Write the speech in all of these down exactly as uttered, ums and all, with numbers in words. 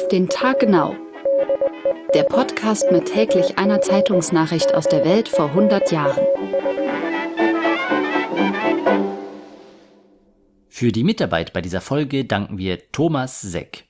den Tag genau. Der Podcast mit täglich einer Zeitungsnachricht aus der Welt vor hundert Jahren. Für die Mitarbeit bei dieser Folge danken wir Thomas Seck.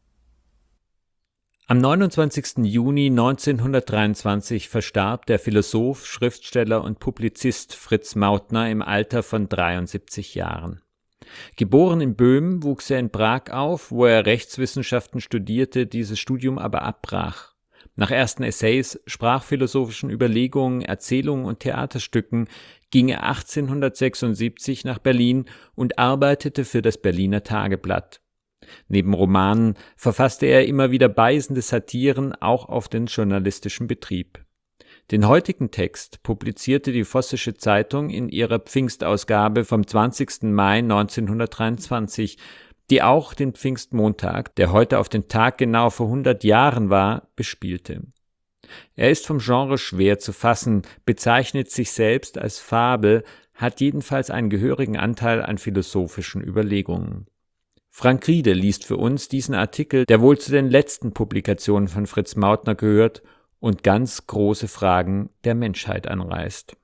Am neunundzwanzigsten Juni neunzehnhundertdreiundzwanzig verstarb der Philosoph, Schriftsteller und Publizist Fritz Mautner im Alter von dreiundsiebzig Jahren. Geboren in Böhmen, wuchs er in Prag auf, wo er Rechtswissenschaften studierte, dieses Studium aber abbrach. Nach ersten Essays, sprachphilosophischen Überlegungen, Erzählungen und Theaterstücken ging er achtzehnhundertsechsundsiebzig nach Berlin und arbeitete für das Berliner Tageblatt. Neben Romanen verfasste er immer wieder beißende Satiren auch auf den journalistischen Betrieb. Den heutigen Text publizierte die Vossische Zeitung in ihrer Pfingstausgabe vom zwanzigsten Mai neunzehnhundertdreiundzwanzig, die auch den Pfingstmontag, der heute auf den Tag genau vor hundert Jahren war, bespielte. Er ist vom Genre schwer zu fassen, bezeichnet sich selbst als Fabel, hat jedenfalls einen gehörigen Anteil an philosophischen Überlegungen. Frank Riede liest für uns diesen Artikel, der wohl zu den letzten Publikationen von Fritz Mautner gehört und ganz große Fragen der Menschheit anreißt.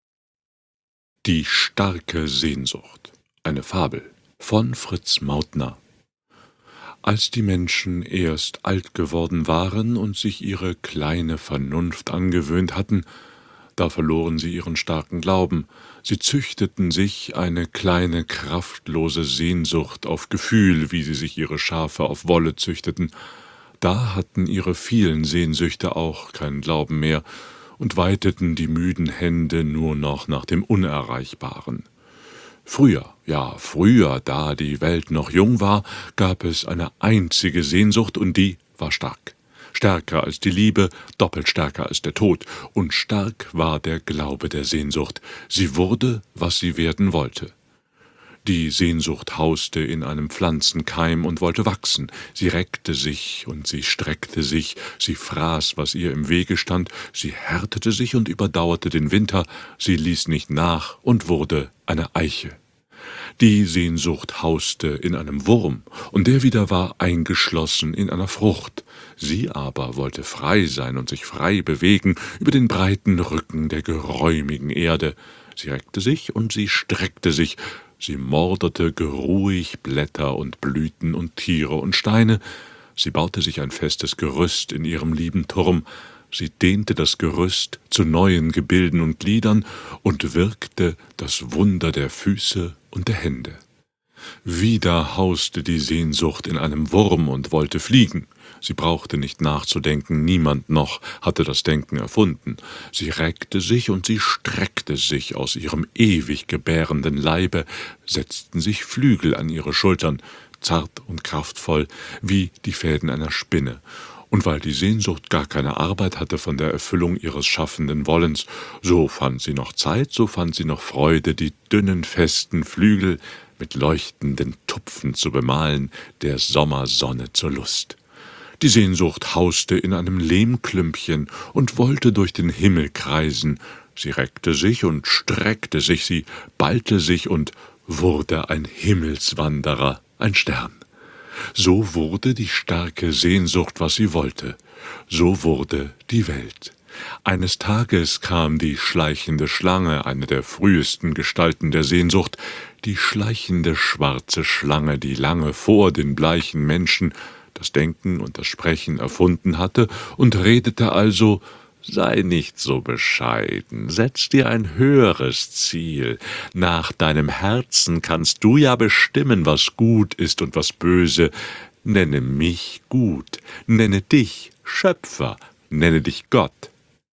Die starke Sehnsucht. Eine Fabel von Fritz Mautner. Als die Menschen erst alt geworden waren und sich ihre kleine Vernunft angewöhnt hatten, da verloren sie ihren starken Glauben. Sie züchteten sich eine kleine, kraftlose Sehnsucht auf Gefühl, wie sie sich ihre Schafe auf Wolle züchteten. Da hatten ihre vielen Sehnsüchte auch keinen Glauben mehr und weiteten die müden Hände nur noch nach dem Unerreichbaren. Früher, ja, früher, da die Welt noch jung war, gab es eine einzige Sehnsucht, und die war stark. Stärker als die Liebe, doppelt stärker als der Tod. Und stark war der Glaube der Sehnsucht. Sie wurde, was sie werden wollte. Die Sehnsucht hauste in einem Pflanzenkeim und wollte wachsen. Sie reckte sich und sie streckte sich. Sie fraß, was ihr im Wege stand. Sie härtete sich und überdauerte den Winter. Sie ließ nicht nach und wurde eine Eiche. Die Sehnsucht hauste in einem Wurm, und der wieder war eingeschlossen in einer Frucht. Sie aber wollte frei sein und sich frei bewegen über den breiten Rücken der geräumigen Erde. Sie reckte sich und sie streckte sich. Sie mordete geruhig Blätter und Blüten und Tiere und Steine. Sie baute sich ein festes Gerüst in ihrem lieben Turm. Sie dehnte das Gerüst zu neuen Gebilden und Gliedern und wirkte das Wunder der Füße und der Hände. Wieder hauste die Sehnsucht in einem Wurm und wollte fliegen. Sie brauchte nicht nachzudenken, niemand noch hatte das Denken erfunden. Sie reckte sich und sie streckte sich aus ihrem ewig gebärenden Leibe, setzten sich Flügel an ihre Schultern, zart und kraftvoll wie die Fäden einer Spinne. Und weil die Sehnsucht gar keine Arbeit hatte von der Erfüllung ihres schaffenden Wollens, so fand sie noch Zeit, so fand sie noch Freude, die dünnen, festen Flügel mit leuchtenden Tupfen zu bemalen, der Sommersonne zur Lust. Die Sehnsucht hauste in einem Lehmklümpchen und wollte durch den Himmel kreisen. Sie reckte sich und streckte sich, sie ballte sich und wurde ein Himmelswanderer, ein Stern. So wurde die starke Sehnsucht, was sie wollte. So wurde die Welt. Eines Tages kam die schleichende Schlange, eine der frühesten Gestalten der Sehnsucht, die schleichende schwarze Schlange, die lange vor den bleichen Menschen das Denken und das Sprechen erfunden hatte, und redete also: Sei nicht so bescheiden, setz dir ein höheres Ziel. Nach deinem Herzen kannst du ja bestimmen, was gut ist und was böse. Nenne mich gut, nenne dich Schöpfer, nenne dich Gott.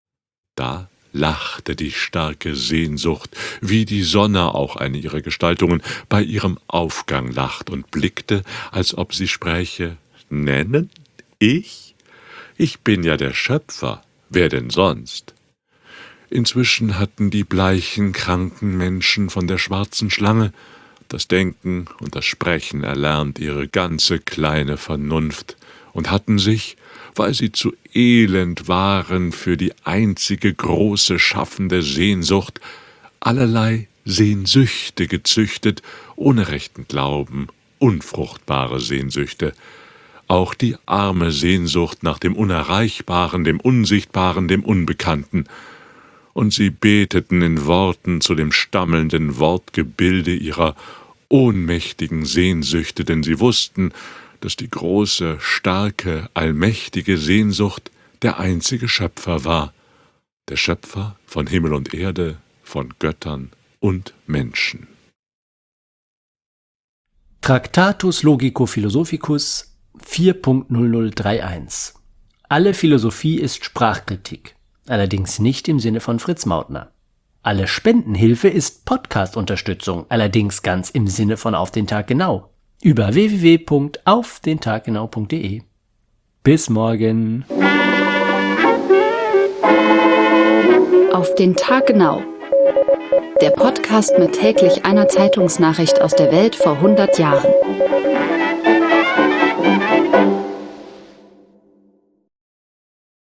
Da lachte die starke Sehnsucht, wie die Sonne auch eine ihrer Gestaltungen bei ihrem Aufgang lacht, und blickte, als ob sie spräche: Nennen? Ich? Ich bin ja der Schöpfer. Wer denn sonst? Inzwischen hatten die bleichen, kranken Menschen von der schwarzen Schlange das Denken und das Sprechen erlernt, ihre ganze kleine Vernunft, und hatten sich, weil sie zu elend waren für die einzige große schaffende Sehnsucht, allerlei Sehnsüchte gezüchtet, ohne rechten Glauben, unfruchtbare Sehnsüchte. auch die arme Sehnsucht nach dem Unerreichbaren, dem Unsichtbaren, dem Unbekannten, und sie beteten in Worten zu dem stammelnden Wortgebilde ihrer ohnmächtigen Sehnsüchte, denn sie wussten, dass die große, starke, allmächtige Sehnsucht der einzige Schöpfer war, der Schöpfer von Himmel und Erde, von Göttern und Menschen. Tractatus Logico Philosophicus vier Punkt null null drei eins. Alle Philosophie ist Sprachkritik, allerdings nicht im Sinne von Fritz Mautner. Alle Spendenhilfe ist Podcast-Unterstützung, allerdings ganz im Sinne von Auf den Tag genau, über w w w punkt auf den tag genau punkt de. Bis morgen. Auf den Tag genau. Der Podcast mit täglich einer Zeitungsnachricht aus der Welt vor hundert Jahren.